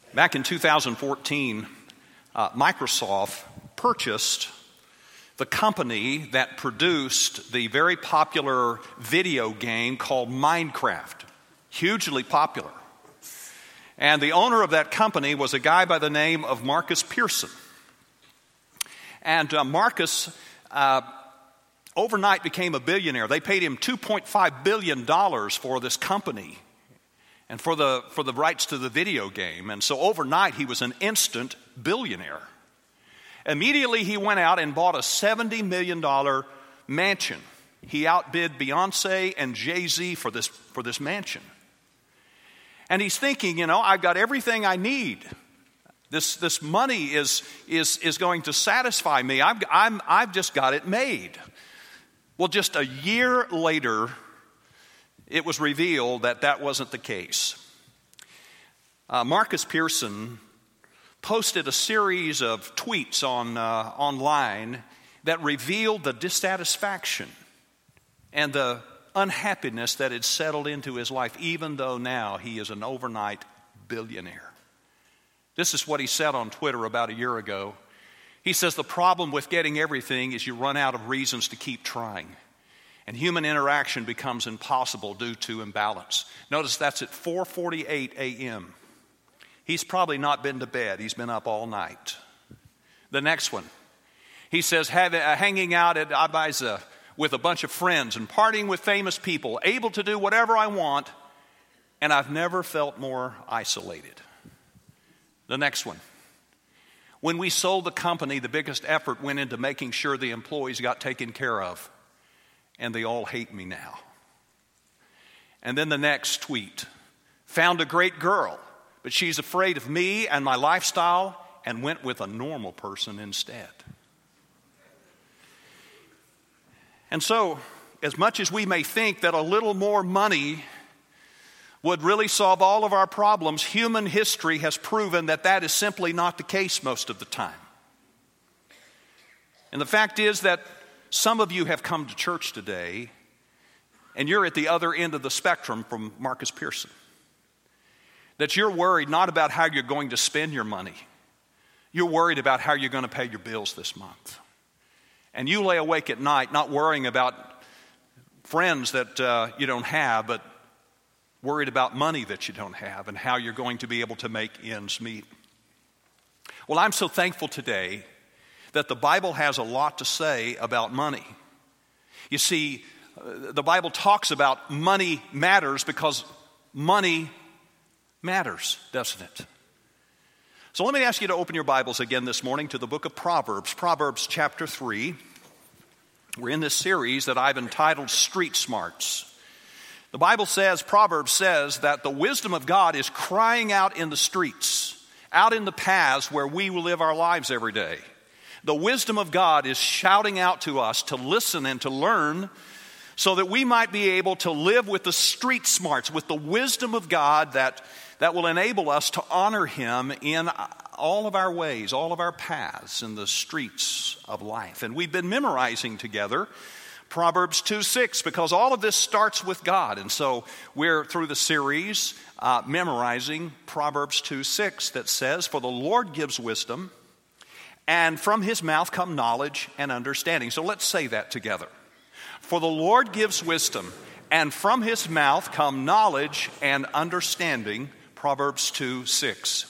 Back in 2014, Microsoft purchased the company that produced the very popular video game called Minecraft, hugely popular. And the owner of that company was a guy by the name of Marcus Pearson. And Marcus overnight became a billionaire. They paid him $2.5 billion for this company and for the rights to the video game. And so overnight, he was an instant billionaire. Immediately, he went out and bought a $70 million mansion. He outbid Beyonce and Jay-Z for this mansion. And he's thinking, I've got everything I need. This money is going to satisfy me. I've just got it made. Well, just a year later, it was revealed that wasn't the case. Marcus Pearson posted a series of tweets online that revealed the dissatisfaction and the unhappiness that had settled into his life, even though now he is an overnight billionaire. This is what he said on Twitter about a year ago. He says, the problem with getting everything is you run out of reasons to keep trying. And human interaction becomes impossible due to imbalance. Notice that's at 4:48 a.m. He's probably not been to bed. He's been up all night. The next one, he says, hanging out at Ibiza with a bunch of friends and partying with famous people, able to do whatever I want, and I've never felt more isolated. The next one, when we sold the company, the biggest effort went into making sure the employees got taken care of. And they all hate me now. And then the next tweet, found a great girl, but she's afraid of me and my lifestyle and went with a normal person instead. And so, as much as we may think that a little more money would really solve all of our problems, human history has proven that is simply not the case most of the time. And the fact is that some of you have come to church today, and you're at the other end of the spectrum from Marcus Pearson. That you're worried not about how you're going to spend your money. You're worried about how you're going to pay your bills this month. And you lay awake at night not worrying about friends that you don't have, but worried about money that you don't have and how you're going to be able to make ends meet. Well, I'm so thankful today that the Bible has a lot to say about money. You see, the Bible talks about money matters because money matters, doesn't it? So let me ask you to open your Bibles again this morning to the book of Proverbs, Proverbs chapter 3. We're in this series that I've entitled Street Smarts. The Bible says, Proverbs says, that the wisdom of God is crying out in the streets, out in the paths where we will live our lives every day. The wisdom of God is shouting out to us to listen and to learn so that we might be able to live with the street smarts, with the wisdom of God that will enable us to honor Him in all of our ways, all of our paths in the streets of life. And we've been memorizing together Proverbs 2:6 because all of this starts with God. And so we're through the series memorizing Proverbs 2:6 that says, "For the Lord gives wisdom, and from His mouth come knowledge and understanding." So let's say that together. For the Lord gives wisdom, and from His mouth come knowledge and understanding. Proverbs 2:6.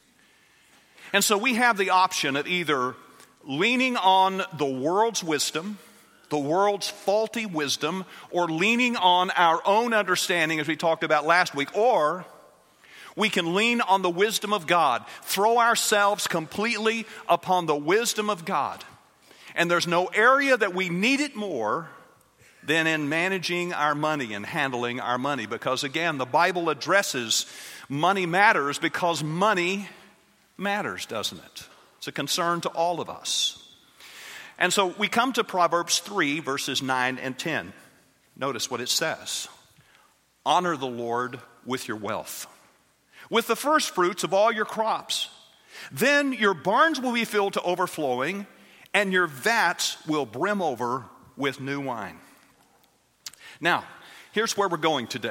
And so we have the option of either leaning on the world's wisdom, the world's faulty wisdom, or leaning on our own understanding, as we talked about last week, or we can lean on the wisdom of God, throw ourselves completely upon the wisdom of God. And there's no area that we need it more than in managing our money and handling our money. Because again, the Bible addresses money matters because money matters, doesn't it? It's a concern to all of us. And so we come to Proverbs 3, verses 9 and 10. Notice what it says. Honor the Lord with your wealth, with the first fruits of all your crops. Then your barns will be filled to overflowing, and your vats will brim over with new wine. Now, here's where we're going today.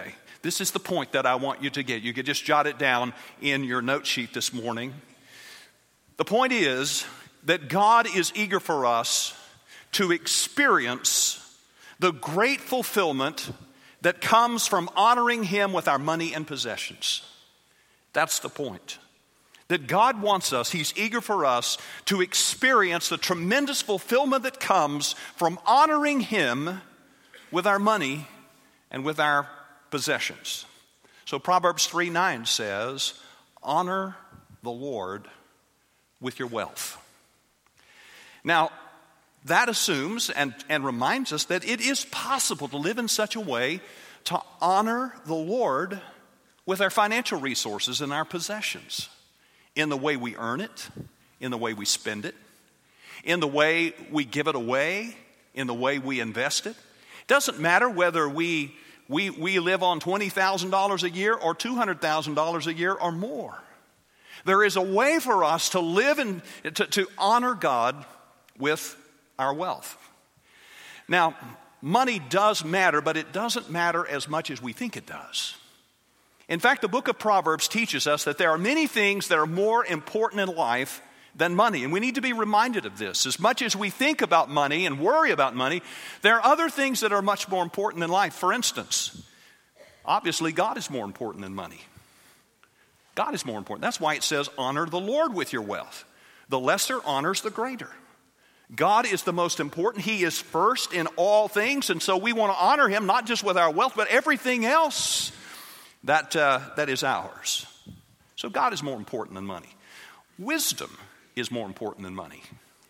This is the point that I want you to get. You could just jot it down in your note sheet this morning. The point is that God is eager for us to experience the great fulfillment that comes from honoring Him with our money and possessions. That's the point. That God wants us, He's eager for us to experience the tremendous fulfillment that comes from honoring Him with our money and with our possessions. So Proverbs 3:9 says, honor the Lord with your wealth. Now, that assumes and reminds us that it is possible to live in such a way to honor the Lord with our financial resources and our possessions. In the way we earn it, in the way we spend it, in the way we give it away, in the way we invest it. It doesn't matter whether we live on $20,000 a year or $200,000 a year or more. There is a way for us to live and to honor God with our wealth. Now, money does matter, but it doesn't matter as much as we think it does. In fact, the book of Proverbs teaches us that there are many things that are more important in life than money. And we need to be reminded of this. As much as we think about money and worry about money, there are other things that are much more important in life. For instance, obviously God is more important than money. God is more important. That's why it says, honor the Lord with your wealth. The lesser honors the greater. God is the most important. He is first in all things. And so we want to honor Him not just with our wealth, but everything else that is ours. So God is more important than money. Wisdom is more important than money.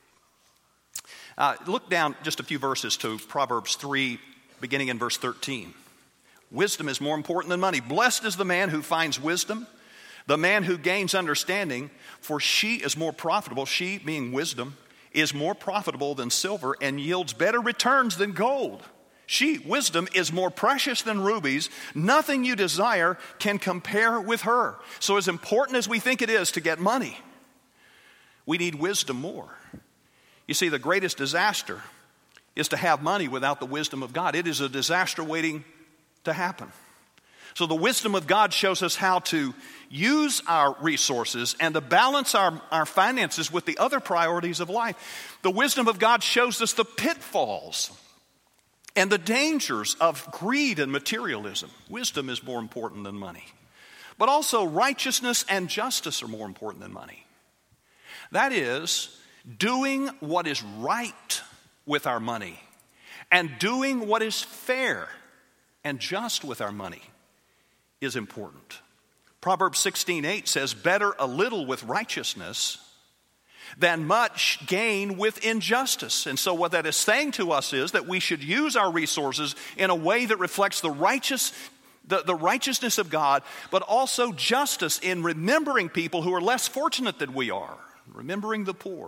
Look down just a few verses to Proverbs 3, beginning in verse 13. Wisdom is more important than money. Blessed is the man who finds wisdom, the man who gains understanding, for she is more profitable, she being wisdom, is more profitable than silver and yields better returns than gold. She, wisdom, is more precious than rubies. Nothing you desire can compare with her. So as important as we think it is to get money, we need wisdom more. You see, the greatest disaster is to have money without the wisdom of God. It is a disaster waiting to happen. So the wisdom of God shows us how to use our resources and to balance our finances with the other priorities of life. The wisdom of God shows us the pitfalls and the dangers of greed and materialism. Wisdom is more important than money. But also righteousness and justice are more important than money. That is, doing what is right with our money and doing what is fair and just with our money is important. Proverbs 16:8 says, better a little with righteousness than much gain with injustice. And so what that is saying to us is that we should use our resources in a way that reflects the righteousness of God, but also justice in remembering people who are less fortunate than we are, remembering the poor.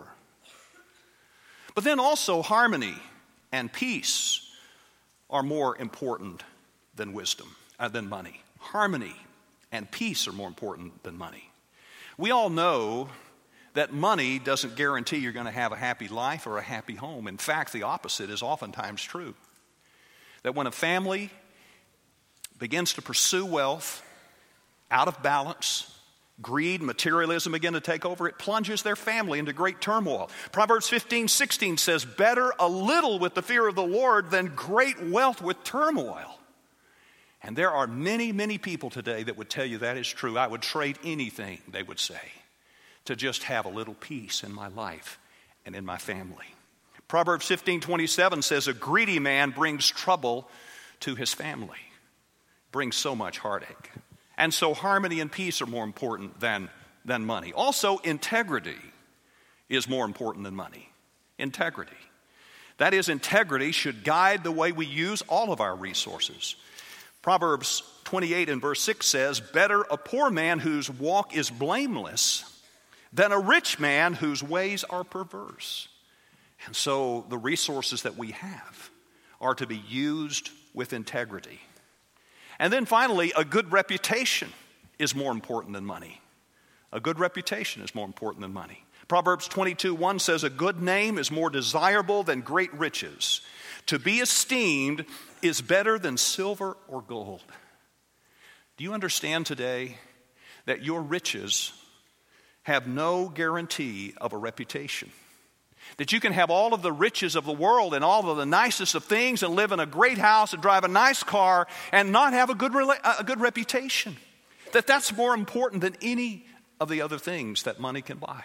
But then also harmony and peace are more important than than money. Harmony and peace are more important than money. We all know that money doesn't guarantee you're going to have a happy life or a happy home. In fact, the opposite is oftentimes true. That when a family begins to pursue wealth out of balance, greed, materialism begin to take over, it plunges their family into great turmoil. Proverbs 15:16 says, better a little with the fear of the Lord than great wealth with turmoil. And there are many, many people today that would tell you that is true. I would trade anything, they would say, to just have a little peace in my life and in my family. Proverbs 15:27 says, a greedy man brings trouble to his family, brings so much heartache. And so harmony and peace are more important than money. Also, integrity is more important than money. Integrity. That is, integrity should guide the way we use all of our resources. Proverbs 28 and verse 6 says, better a poor man whose walk is blameless than a rich man whose ways are perverse. And so the resources that we have are to be used with integrity. And then finally, a good reputation is more important than money. A good reputation is more important than money. Proverbs 22:1 says, a good name is more desirable than great riches. To be esteemed is better than silver or gold. Do you understand today that your riches have no guarantee of a reputation? That you can have all of the riches of the world and all of the nicest of things and live in a great house and drive a nice car and not have a good reputation. That's more important than any of the other things that money can buy.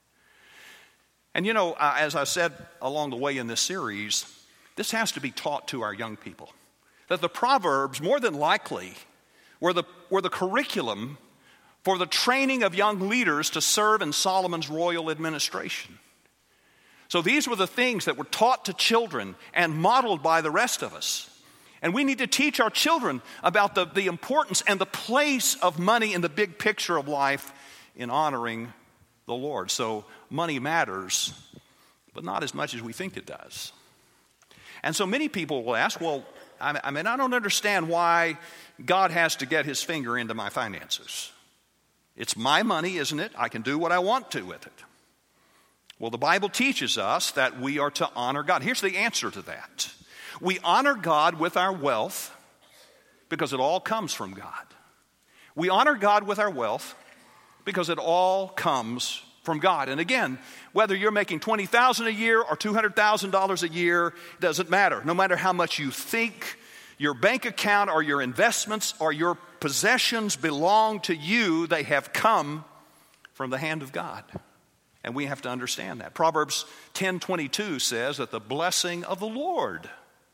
And you know, as I said along the way in this series, this has to be taught to our young people. That the Proverbs, more than likely, were the curriculum for the training of young leaders to serve in Solomon's royal administration. So these were the things that were taught to children and modeled by the rest of us. And we need to teach our children about the importance and the place of money in the big picture of life in honoring the Lord. So money matters, but not as much as we think it does. And so many people will ask, well, I don't understand why God has to get his finger into my finances. It's my money, isn't it? I can do what I want to with it. Well, the Bible teaches us that we are to honor God. Here's the answer to that. We honor God with our wealth because it all comes from God. We honor God with our wealth because it all comes from God. And again, whether you're making $20,000 a year or $200,000 a year, it doesn't matter. No matter how much you think your bank account or your investments or your possessions belong to you, they have come from the hand of God. And we have to understand that. Proverbs 10:22 says that the blessing of the Lord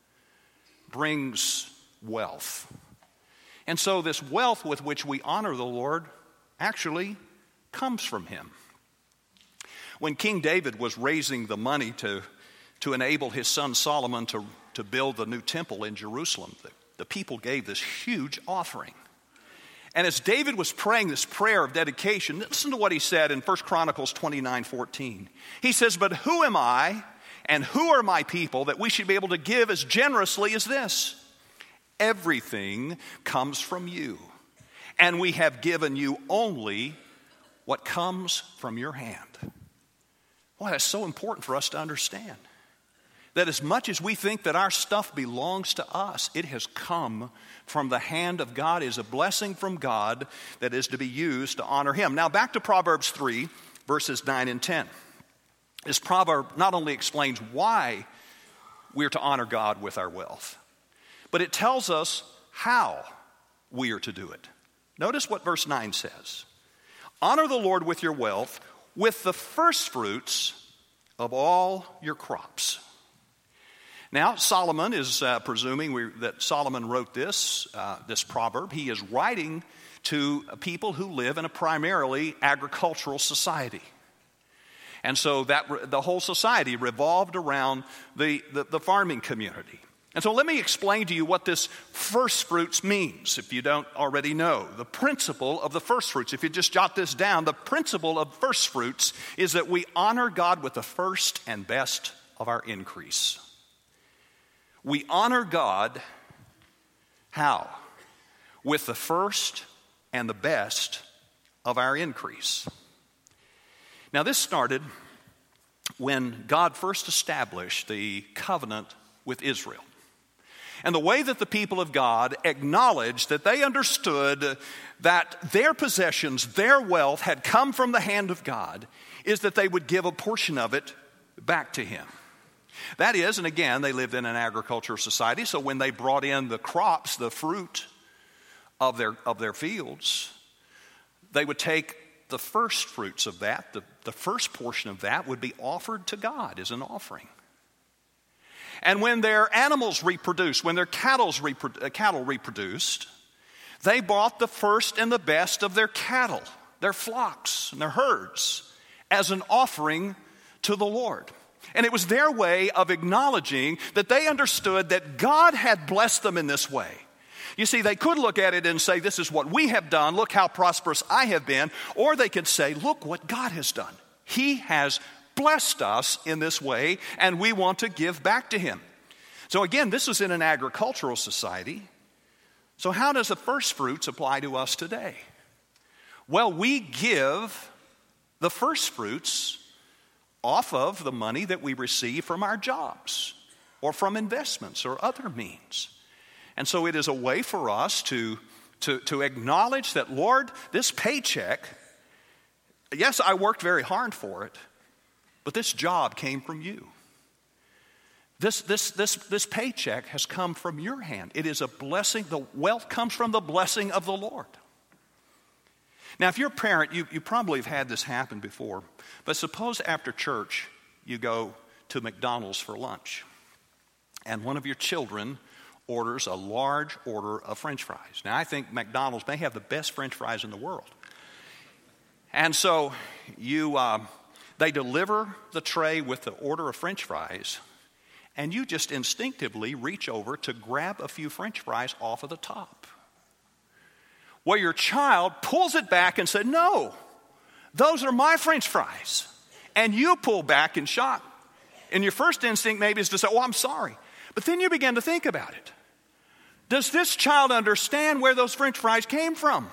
brings wealth. And so this wealth with which we honor the Lord actually comes from him. When King David was raising the money to enable his son Solomon to build the new temple in Jerusalem, the people gave this huge offering. And as David was praying this prayer of dedication, listen to what he said in 1 Chronicles 29:14. He says, "But who am I and who are my people that we should be able to give as generously as this? Everything comes from you, and we have given you only what comes from your hand." Boy, that's so important for us to understand. That as much as we think that our stuff belongs to us, it has come from the hand of God, is a blessing from God that is to be used to honor him. Now back to Proverbs 3, verses 9 and 10. This proverb not only explains why we're to honor God with our wealth, but it tells us how we are to do it. Notice what verse 9 says. Honor the Lord with your wealth, with the first fruits of all your crops. Now, Solomon is presuming that Solomon wrote this proverb. He is writing to people who live in a primarily agricultural society. And so the whole society revolved around the farming community. And so let me explain to you what this first fruits means, if you don't already know. The principle of the first fruits, if you just jot this down, the principle of first fruits is that we honor God with the first and best of our increase. We honor God, how? With the first and the best of our increase. Now this started when God first established the covenant with Israel. And the way that the people of God acknowledged that they understood that their possessions, their wealth had come from the hand of God, is that they would give a portion of it back to him. That is, and again, they lived in an agricultural society, so when they brought in the crops, the fruit of their fields, they would take the first fruits of that, the first portion of that would be offered to God as an offering. And when their animals reproduced, when their cattle reproduced, they brought the first and the best of their cattle, their flocks and their herds, as an offering to the Lord. And it was their way of acknowledging that they understood that God had blessed them in this way. You see, they could look at it and say, this is what we have done, look how prosperous I have been. Or they could say, look what God has done. He has blessed us in this way, and we want to give back to him. So again, this was in an agricultural society. So how does the first fruits apply to us today? Well, we give the first fruits off of the money that we receive from our jobs or from investments or other means. And so it is a way for us to to acknowledge that, Lord, this paycheck, yes, I worked very hard for it, but this job came from you. This paycheck has come from your hand. It is a blessing. The wealth comes from the blessing of the Lord. Now, if you're a parent, you probably have had this happen before. But suppose after church you go to McDonald's for lunch, and one of your children orders a large order of French fries. Now, I think McDonald's may have the best French fries in the world. And so they deliver the tray with the order of French fries, and you just instinctively reach over to grab a few French fries off of the top. Well, your child pulls it back and said, "No, those are my French fries." And you pull back in shock. And your first instinct maybe is to say, "Oh, I'm sorry." But then you begin to think about it. Does this child understand where those French fries came from?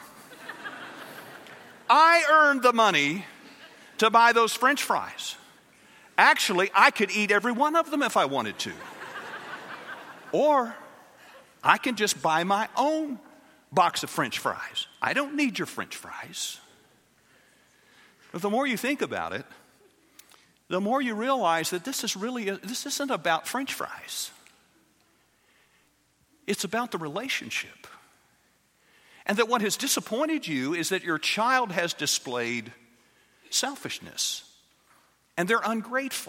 I earned the money to buy those French fries. Actually, I could eat every one of them if I wanted to. Or I can just buy my own box of French fries. I don't need your French fries. But the more you think about it, the more you realize that this isn't about French fries. It's about the relationship. And that what has disappointed you is that your child has displayed selfishness and they're ungrateful.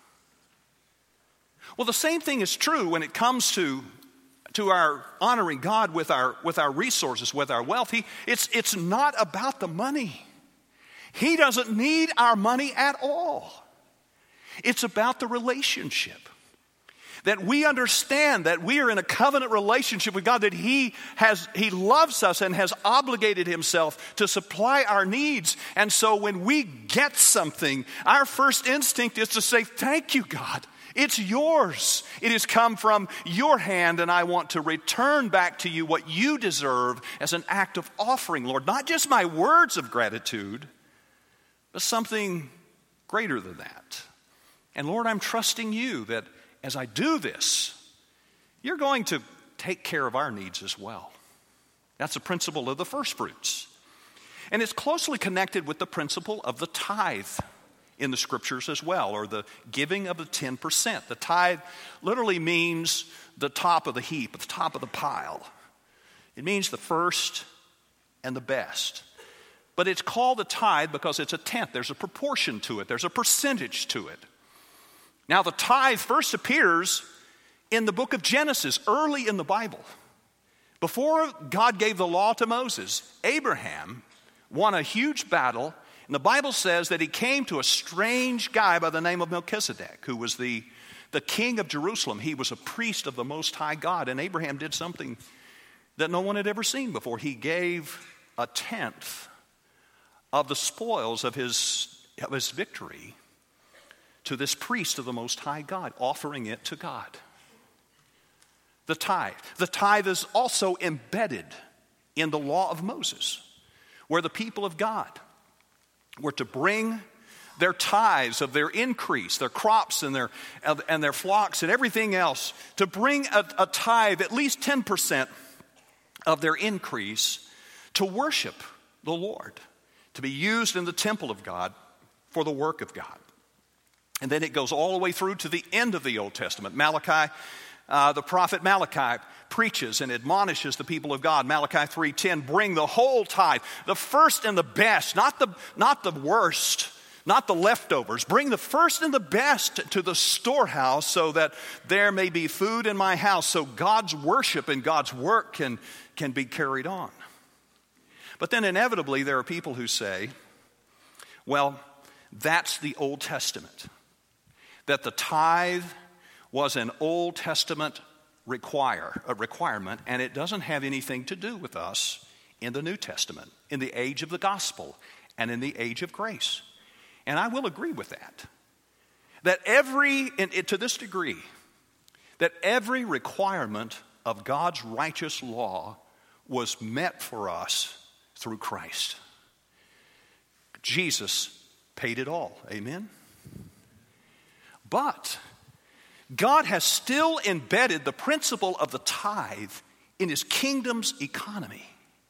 Well, the same thing is true when it comes to our honoring God with our resources, with our wealth. It's not about the money. He doesn't need our money at all. It's about the relationship. That we understand that we are in a covenant relationship with God, that He loves us and has obligated Himself to supply our needs. And so when we get something, our first instinct is to say, "Thank you, God. It's yours. It has come from your hand, and I want to return back to you what you deserve as an act of offering, Lord." Not just my words of gratitude, but something greater than that. And Lord, I'm trusting you that as I do this, you're going to take care of our needs as well. That's the principle of the first fruits. And it's closely connected with the principle of the tithe in the scriptures as well, or the giving of the 10%. The tithe literally means the top of the heap, the top of the pile. It means the first and the best. But it's called a tithe because it's a tenth. There's a proportion to it. There's a percentage to it. Now, the tithe first appears in the book of Genesis, early in the Bible. Before God gave the law to Moses, Abraham won a huge battle, and the Bible says that he came to a strange guy by the name of Melchizedek, who was the king of Jerusalem. He was a priest of the Most High God, and Abraham did something that no one had ever seen before. He gave a tenth of the spoils of his victory to this priest of the Most High God, offering it to God. The tithe. The tithe is also embedded in the law of Moses, where the people of God were to bring their tithes of their increase, their crops and their flocks and everything else, to bring a tithe, at least 10% of their increase, to worship the Lord, to be used in the temple of God for the work of God. And then it goes all the way through to the end of the Old Testament. Malachi, the prophet Malachi preaches and admonishes the people of God. Malachi 3:10, bring the whole tithe, the first and the best, not the worst, not the leftovers. Bring the first and the best to the storehouse so that there may be food in my house, so God's worship and God's work can be carried on. But then inevitably there are people who say, well, that's the Old Testament. That the tithe was an Old Testament requirement, and it doesn't have anything to do with us in the New Testament, in the age of the gospel, and in the age of grace. And I will agree with that. That to this degree, that every requirement of God's righteous law was met for us through Christ. Jesus paid it all. Amen? But God has still embedded the principle of the tithe in His kingdom's economy.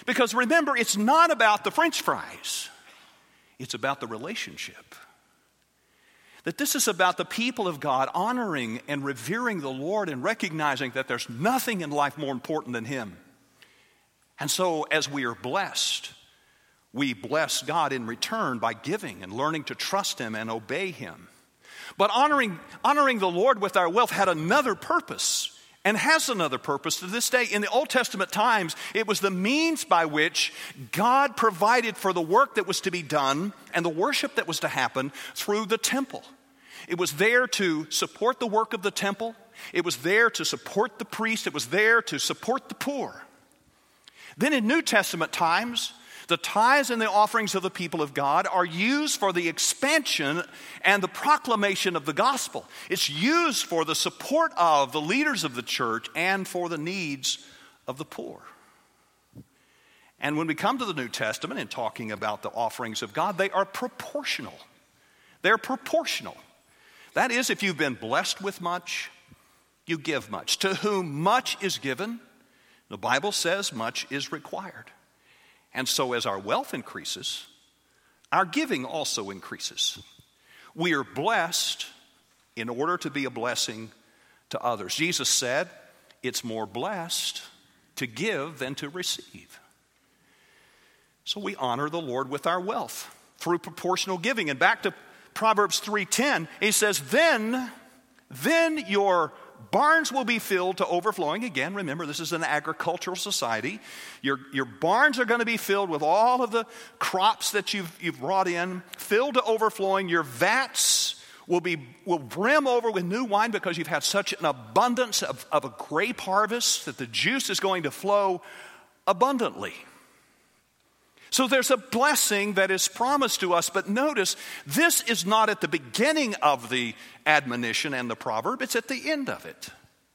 Because remember, it's not about the French fries. It's about the relationship. That this is about the people of God honoring and revering the Lord and recognizing that there's nothing in life more important than Him. And so as we are blessed, we bless God in return by giving and learning to trust Him and obey Him. But honoring the Lord with our wealth had another purpose and has another purpose to this day. In the Old Testament times, it was the means by which God provided for the work that was to be done and the worship that was to happen through the temple. It was there to support the work of the temple. It was there to support the priest. It was there to support the poor. Then in New Testament times, the tithes and the offerings of the people of God are used for the expansion and the proclamation of the gospel. It's used for the support of the leaders of the church and for the needs of the poor. And when we come to the New Testament and talking about the offerings of God, they are proportional. They're proportional. That is, if you've been blessed with much, you give much. To whom much is given, the Bible says much is required. And so as our wealth increases, our giving also increases. We are blessed in order to be a blessing to others. Jesus said, it's more blessed to give than to receive. So we honor the Lord with our wealth through proportional giving. And back to Proverbs 3:10, he says, then your barns will be filled to overflowing. Again, remember, this is an agricultural society. Your barns are going to be filled with all of the crops that you've brought in, filled to overflowing. Your vats will brim over with new wine because you've had such an abundance of a grape harvest that the juice is going to flow abundantly. So there's a blessing that is promised to us, but notice, this is not at the beginning of the admonition and the proverb, it's at the end of it.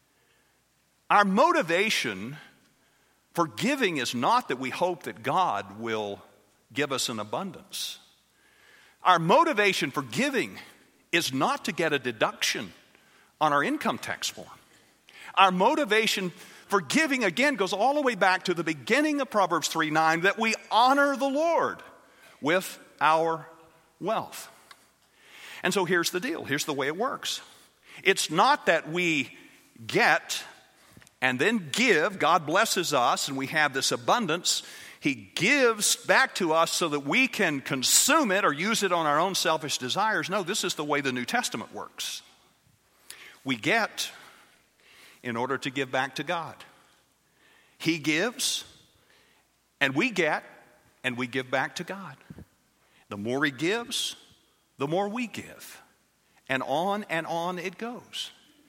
Our motivation for giving is not that we hope that God will give us an abundance. Our motivation for giving is not to get a deduction on our income tax form. Our motivation for giving, again, goes all the way back to the beginning of Proverbs 3:9, that we honor the Lord with our wealth. And so here's the deal. Here's the way it works. It's not that we get and then give. God blesses us and we have this abundance. He gives back to us so that we can consume it or use it on our own selfish desires. No, this is the way the New Testament works. We get in order to give back to God. He gives, and we get, and we give back to God. The more He gives, the more we give. And on it goes.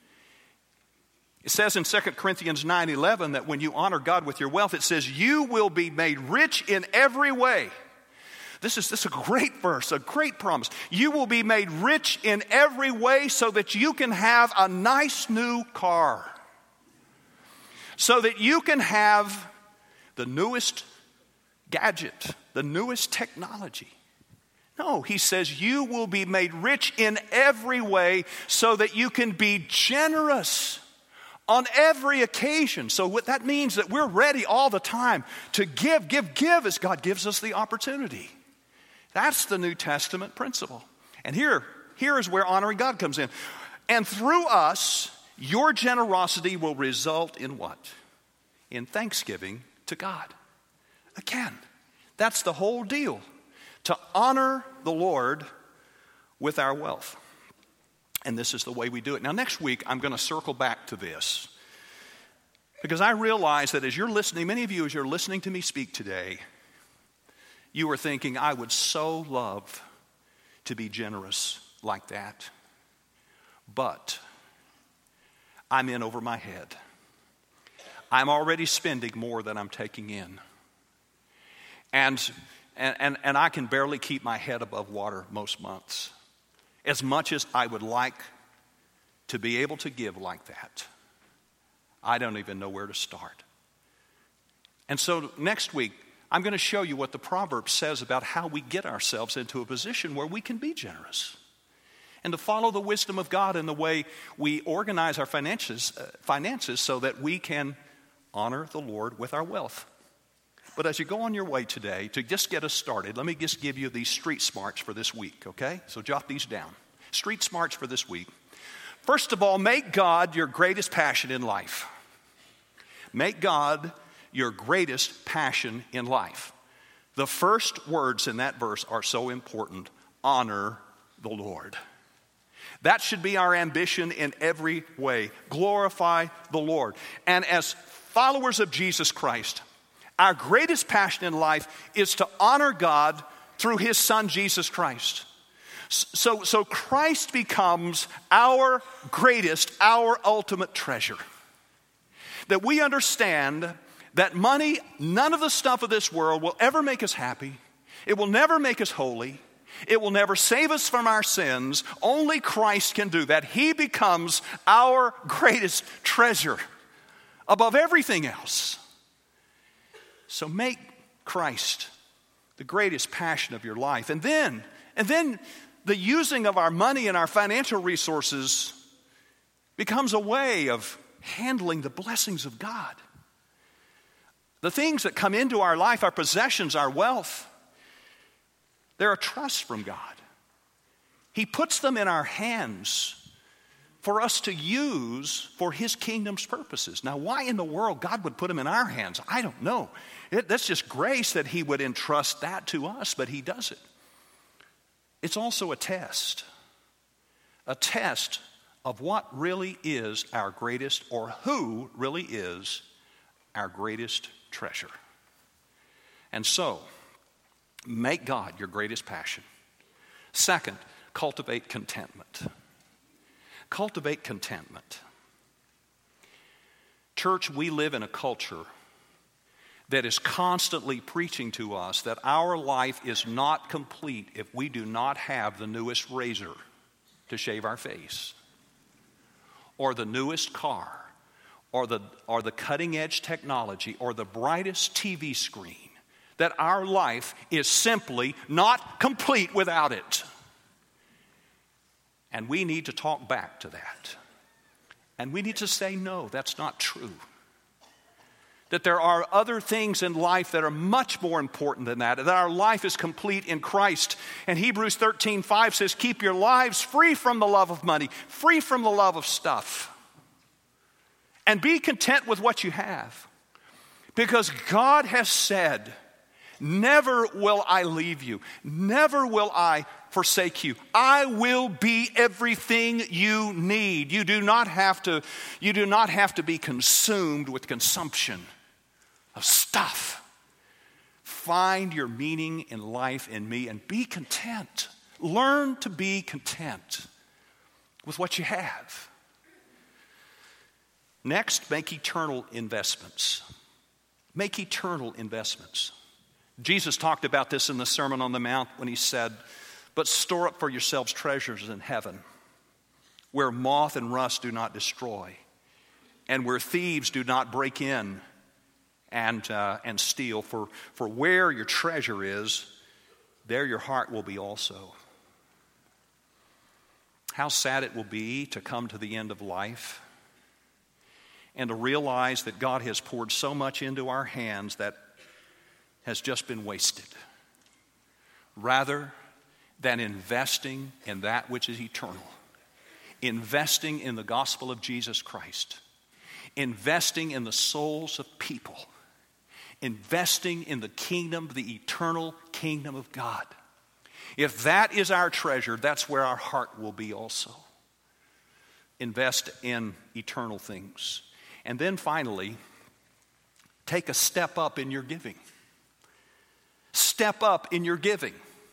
It says in 2 Corinthians 9:11 that when you honor God with your wealth, it says, you will be made rich in every way. This is a great verse, a great promise. You will be made rich in every way so that you can have a nice new car. So that you can have the newest gadget, the newest technology. No, he says you will be made rich in every way so that you can be generous on every occasion. So what that means that we're ready all the time to give as God gives us the opportunity. That's the New Testament principle. And here is where honoring God comes in. And through us, your generosity will result in what? In thanksgiving to God. Again, that's the whole deal. To honor the Lord with our wealth. And this is the way we do it. Now, next week, I'm going to circle back to this. Because I realize that as you're listening, many of you, as you're listening to me speak today, you are thinking, I would so love to be generous like that. But I'm in over my head. I'm already spending more than I'm taking in. And I can barely keep my head above water most months. As much as I would like to be able to give like that, I don't even know where to start. And so next week, I'm going to show you what the proverb says about how we get ourselves into a position where we can be generous. And to follow the wisdom of God in the way we organize our finances so that we can honor the Lord with our wealth. But as you go on your way today, to just get us started, let me just give you these street smarts for this week, okay? So jot these down. Street smarts for this week. First of all, make God your greatest passion in life. Make God your greatest passion in life. The first words in that verse are so important. Honor the Lord. That should be our ambition in every way. Glorify the Lord. And as followers of Jesus Christ, our greatest passion in life is to honor God through His Son, Jesus Christ. So Christ becomes our greatest, our ultimate treasure. That we understand that money, none of the stuff of this world will ever make us happy. It will never make us holy. It will never save us from our sins. Only Christ can do that. He becomes our greatest treasure above everything else. So make Christ the greatest passion of your life. And then the using of our money and our financial resources becomes a way of handling the blessings of God. The things that come into our life, our possessions, our wealth, they're a trust from God. He puts them in our hands for us to use for His kingdom's purposes. Now, why in the world God would put them in our hands, I don't know. That's just grace that He would entrust that to us, but He does it. It's also a test of what really is our greatest, or who really is our greatest treasure. And so, make God your greatest passion. Second, cultivate contentment. Cultivate contentment. Church, we live in a culture that is constantly preaching to us that our life is not complete if we do not have the newest razor to shave our face, or the newest car, or the cutting edge technology, or the brightest TV screen. That our life is simply not complete without it. And we need to talk back to that. And we need to say, no, that's not true. That there are other things in life that are much more important than that. That our life is complete in Christ. And Hebrews 13:5 says, keep your lives free from the love of money, free from the love of stuff. And be content with what you have. Because God has said, never will I leave you. Never will I forsake you. I will be everything you need. You do not have to be consumed with consumption of stuff. Find your meaning in life in me and be content. Learn to be content with what you have. Next, make eternal investments. Make eternal investments. Jesus talked about this in the Sermon on the Mount when He said, but store up for yourselves treasures in heaven, where moth and rust do not destroy, and where thieves do not break in and steal. For where your treasure is, there your heart will be also. How sad it will be to come to the end of life and to realize that God has poured so much into our hands that has just been wasted, rather than investing in that which is eternal, investing in the gospel of Jesus Christ, investing in the souls of people, investing in the kingdom, the eternal kingdom of God. If that is our treasure, that's where our heart will be also. Invest in eternal things. And then finally, take a step up in your giving. Step up in your giving.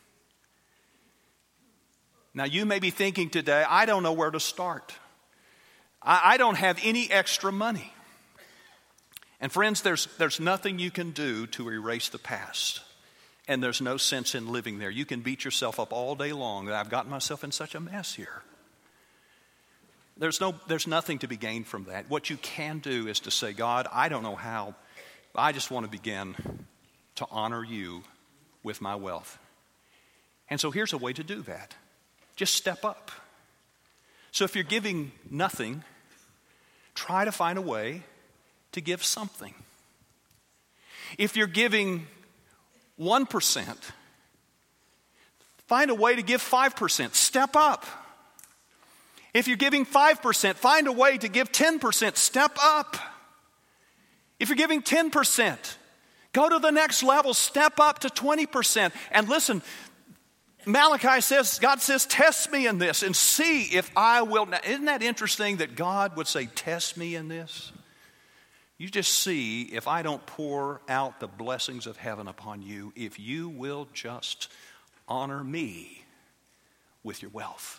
Now, you may be thinking today, I don't know where to start. I don't have any extra money. And friends, there's nothing you can do to erase the past. And there's no sense in living there. You can beat yourself up all day long that I've gotten myself in such a mess here. There's nothing to be gained from that. What you can do is to say, God, I don't know how, but I just want to begin to honor you with my wealth. And so here's a way to do that. Just step up. So if you're giving nothing, try to find a way to give something. If you're giving 1%, find a way to give 5%. Step up. If you're giving 5%, find a way to give 10%. Step up. If you're giving 10%, go to the next level. Step up to 20%. And listen, Malachi says, God says, test me in this and see if I will. Now, isn't that interesting that God would say, test me in this? You just see if I don't pour out the blessings of heaven upon you, if you will just honor me with your wealth.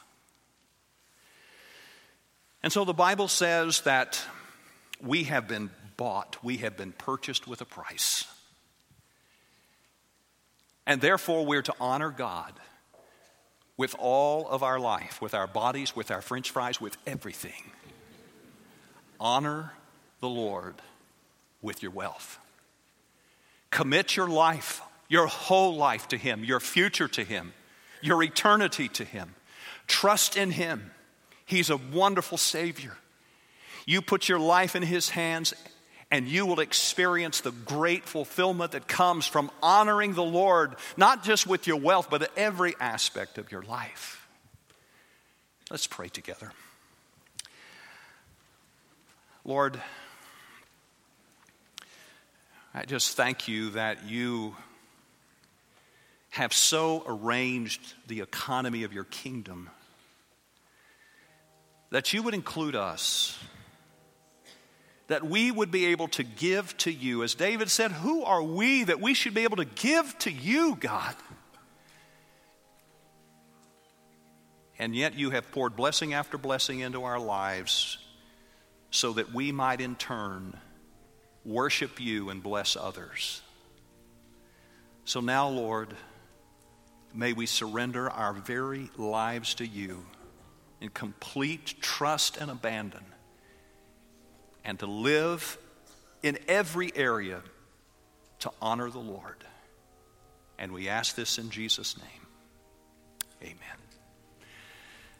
And so the Bible says that we have been bought, we have been purchased with a price. And therefore we're to honor God with all of our life, with our bodies, with our french fries, with everything. Honor the Lord with your wealth. Commit your life, your whole life to Him, your future to Him, your eternity to Him. Trust in Him. He's a wonderful Savior. You put your life in His hands and you will experience the great fulfillment that comes from honoring the Lord, not just with your wealth, but at every aspect of your life. Let's pray together. Lord, I just thank you that you have so arranged the economy of your kingdom that you would include us, that we would be able to give to you. As David said, who are we that we should be able to give to you, God? And yet you have poured blessing after blessing into our lives so that we might in turn worship you and bless others. So now, Lord, may we surrender our very lives to you in complete trust and abandon, and to live in every area to honor the Lord. And we ask this in Jesus' name. Amen.